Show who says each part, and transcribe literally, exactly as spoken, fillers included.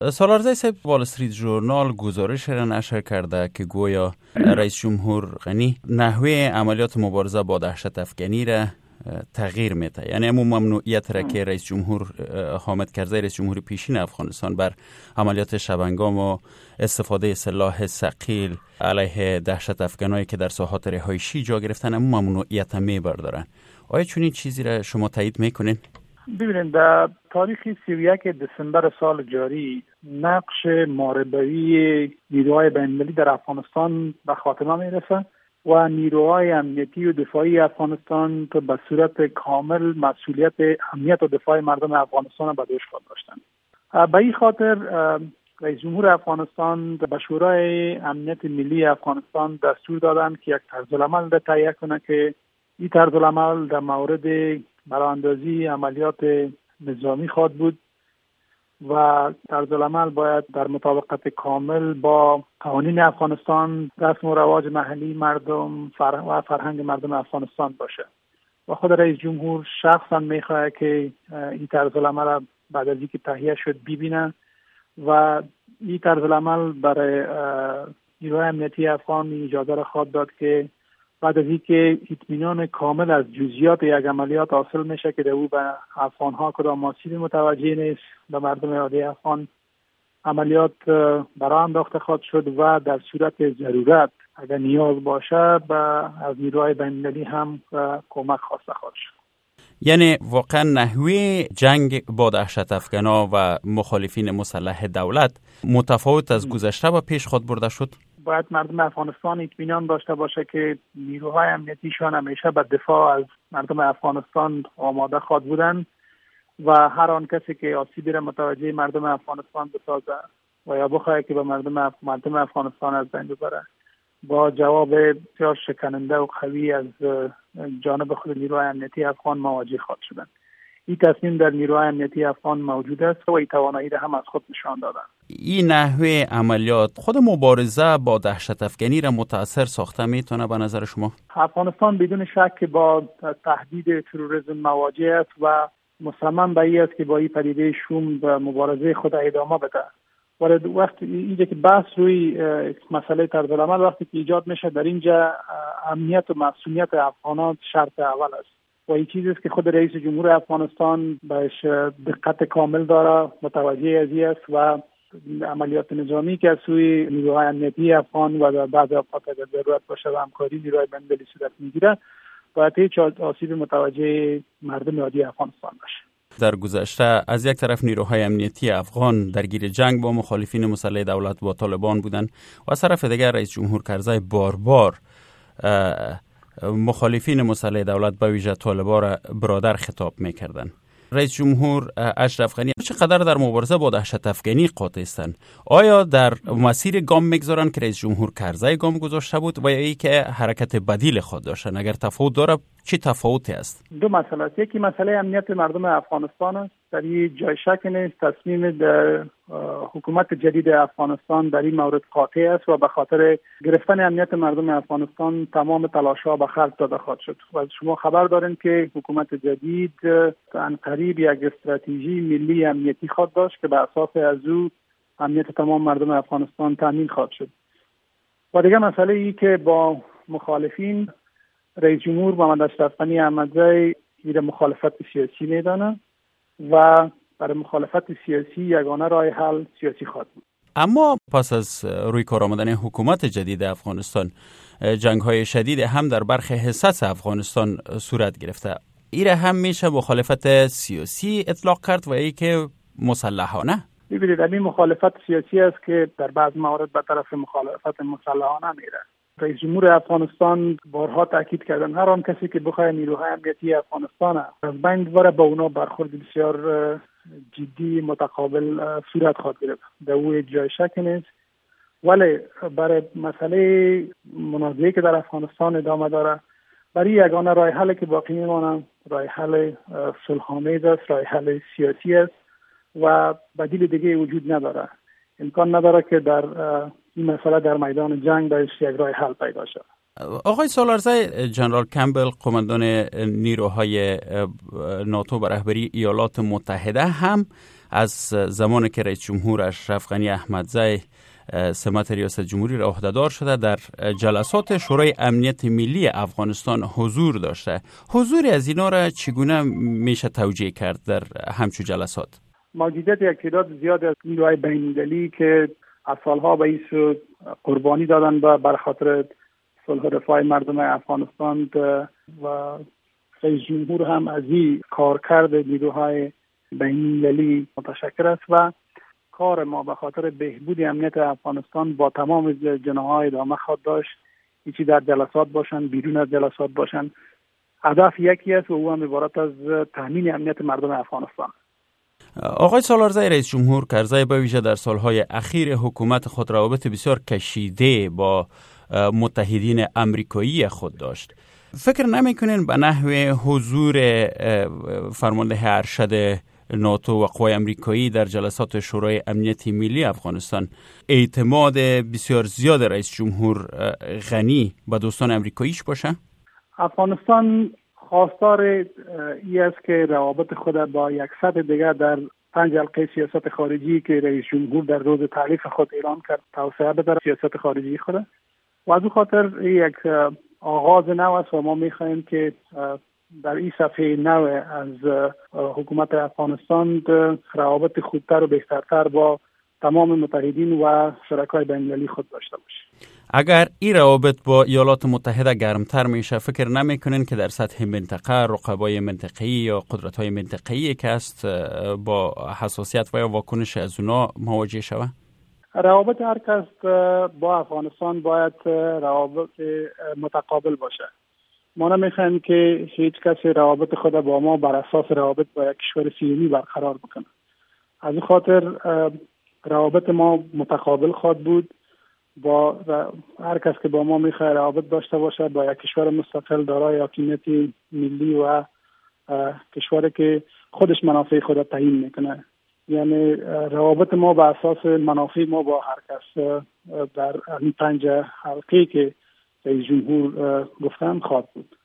Speaker 1: سالارزی صاحب، وال استریت ژورنال گزارش را نشر کرده که گویا رئیس جمهور غنی نحوه عملیات مبارزه با دهشت افکنی را تغییر میده. یعنی همون ممنوعیت را که رئیس جمهور حامد کرزی، رئیس جمهور پیشین افغانستان، بر عملیات شبانگام و استفاده سلاح ثقیل علیه دهشت افکنایی که در ساحات رهایشی جا گرفتن، همون ممنوعیت میبردارن. آیا چنین چیزی را شما تایید میکنین؟
Speaker 2: ببینید، در تاریخ سی و یک دسامبر سال جاری نقش محاربه‌ای نیروهای بین‌المللی در افغانستان به خاتمه میرسه و نیروهای امنیتی و دفاعی افغانستان که به صورت کامل مسئولیت امنیت و دفاع مردم افغانستان به دوش خود داشتند. به این خاطر رئیس جمهور افغانستان به شورای امنیت ملی افغانستان دستور دادند که یک طرزالعمل را تهیه کنه که این طرزالعمل در مورد براندازی عملیات نظامی خواهد بود و طرزالعمل باید در مطابقت کامل با قوانین افغانستان، رسم و رواج محلی مردم فرهنگ و فرهنگ مردم افغانستان باشه. و خود رئیس جمهور شخصا میخواد که این طرزالعمل بعد از اینکه تهیه شد ببینه و این طرزالعمل برای نیروهای امنیتی افغان اجازه را خواهد داد که بعد از اینکه اطمینان کامل از جزئیات یک عملیات حاصل میشه که در او به افغان‌ها کدام آسیبی متوجه نیست، به مردم عادی افغان عملیات برای انداخته خواهد شد و در صورت ضرورت اگر نیاز باشه به از نیروهای بین‌المللی هم کمک خواسته خواهد شد.
Speaker 1: یعنی واقعا نحوه جنگ با دهشت افکنا و مخالفین مسلح دولت متفاوت از گذشته و پیش خود برده شد.
Speaker 2: باید مردم افغانستان اطمینان داشته باشه که نیروهای امنیتیشان همیشه به دفاع از مردم افغانستان آماده خواهد بودند و هر آن کسی که آسیبی را متوجه مردم افغانستان بسازه و یا بخواهد که به مردم اف... مردم افغانستان از بین ببره با جواب بسیار شکننده و قوی از جانب خود نیروهای امنیتی افغان مواجه خواهد شدند. این تصمیم در نیروهای امنیتی افغان موجود است و این توانایی را هم از خود نشان دادن.
Speaker 1: این نحوه عملیات خود مبارزه با دهشت افکنی را متأثر ساخته میتونه به نظر شما؟
Speaker 2: افغانستان بدون شک با تهدید تروریسم مواجه است و مصمم به این است که با این پدیده شوم به مبارزه خود ادامه بده. ولی وقتی اینجا که بحث روی مسئله طرزالعمل وقتی که ایجاد میشه، در اینجا امنیت و مسئولیت افغانان شرط اول است و این چیزی است که خود رئیس جمهور افغانستان بهش دقت کامل داره، متوجه از این است و عملیات نظامی که از سوی نیروهای امنیتی افغان و در بعض اوقات اگر ضرورت باشه و همکاری نیروهای بین‌المللی صورت میگیره باید هیچ آسیب متوجه مردم عادی افغانستان باشه.
Speaker 1: در گذشته از یک طرف نیروهای امنیتی افغان درگیر جنگ با مخالفین مسلح دولت با طالبان بودند و از طرف دیگر رئیس جمهور کرزی بار بار مخالفین مسلح دولت به ویژه طالبان را برادر خطاب میکردند. رئیس جمهور اشرف غنی چقدر در مبارزه با دهشت افکنی قاطع هستند؟ آیا در مسیر گام میگذارن که رئیس جمهور کرزی گام گذاشته بود و یا ای که حرکت بدیل خود داشتن؟ اگر تفاوت داره چه تفاوتی است؟
Speaker 2: دو مسئله است. یکی مسئله امنیت مردم افغانستان است. در این جای شک نیست تصمیم در حکومت جدید افغانستان در این مورد قاطع است و به خاطر گرفتن امنیت مردم افغانستان تمام تلاش‌ها به خلق داده خواهد شد. و شما خبر دارین که حکومت جدید ان قریب یک استراتژی ملی امنیتی خود داشت که بر اساس از او امنیت تمام مردم افغانستان تامین خواهد شد. و دیگه مسئله ای که با مخالفین رئیس جمهور محمد اشرف غنی احمدزی این مخالفت سیاسی میدانه و برای مخالفت سیاسی یگانه راه حل سیاسی خواهد بود.
Speaker 1: اما پس از روی کار آمدن حکومت جدید افغانستان جنگ‌های شدید هم در برخی حصص افغانستان صورت گرفته. این هم میشه مخالفت سیاسی اطلاق کرد و ای که مسلحانه؟
Speaker 2: ببینید، این مخالفت سیاسی است که در بعض موارد به طرف مخالفت مسلحانه میره. رئیس جمهور افغانستان بارها تاکید کردن هر آن کسی که بخواد نیروهای امنیتی افغانستان از بین ببره با اونا برخورد بسیار جدی متقابل صورت خواهد گرفت. در او جای شک نیست. ولی برای مسئله منازعه‌ای که در افغانستان ادامه داره، برای یگانه راه حلی که باقی میمونه راه حل صلح‌آمیز است، راه حل سیاسی است و بدیل دیگه وجود نداره. امکان نداره که در این مسئله در میدان جنگ بهش یک راه حل پیدا شود.
Speaker 1: آقای سالارزی، جنرال کمبل قماندان نیروهای ناتو به رهبری ایالات متحده هم از زمان که رئیس جمهور اشرف غنی احمدزی سمت ریاست جمهوری را عهدهدار شده در جلسات شورای امنیت ملی افغانستان حضور داشته. حضور از اینا را چگونه میشه توجیه کرد در همچون جلسات؟
Speaker 2: موجودیت یک تعداد زیاد از نیروهای بین‌المللی که از سالها به این قربانی دادن و بر خاطر صلح و رفاه مردم افغانستان و رئیس جمهور هم از این کارکرد نیروهای بین‌المللی متشکر است و کار ما به خاطر بهبود امنیت افغانستان با تمام جناح‌های ادامه خواهد داشت. یکی در جلسات باشن، بیرون از جلسات باشن. هدف یکی است و او هم عبارت از تامین امنیت مردم افغانستان.
Speaker 1: آقای سالارزی، رئیس جمهور کرزی به ویژه در سالهای اخیر حکومت خود روابط بسیار کشیده با متحدین امریکایی خود داشت. فکر نمی‌کنین به نحو حضور فرمانده ارشد ناتو و قوای امریکایی در جلسات شورای امنیت ملی افغانستان اعتماد بسیار زیاد رئیس جمهور غنی به دوستان امریکاییش باشه؟
Speaker 2: افغانستان خواستار ای است که روابط خود با یک سطح دیگر در پنج حلقه سیاست خارجی که رئیس جمهور در روز تعریف خود اعلام کرد توسعه بده سیاست خارجی خود و از او خاطر یک آغاز نو است و ما می‌خواهیم که در این صفحه نو از حکومت افغانستان روابط خوبتر و بهترتر با تمام متحدین و شرکای بین‌المللی خود داشته باشه.
Speaker 1: اگر این روابط با ایالات متحده گرمتر میشه، فکر نمیکنین که در سطح منطقه رقبای منطقه‌ای یا قدرت‌های منطقه‌ای که است با حساسیت و یا واکنش از اونا مواجه شود؟
Speaker 2: روابط هر کس با افغانستان باید روابط متقابل باشه. ما نمیخوایم که هیچ کسی روابط خود با ما بر اساس روابط با یک کشور سیمی برقرار بکنه. از این خاطر روابط ما متقابل خواهد بود. با هر کس که با ما میخواد روابط داشته باشه با یک کشور مستقل دارای حاکمیت ملی و کشوری که خودش منافع خود تعیین میکنه. یعنی روابط ما بر اساس منافع ما با هر کس در این پنج حلقه که رئیس جمهور گفتن خواهد بود.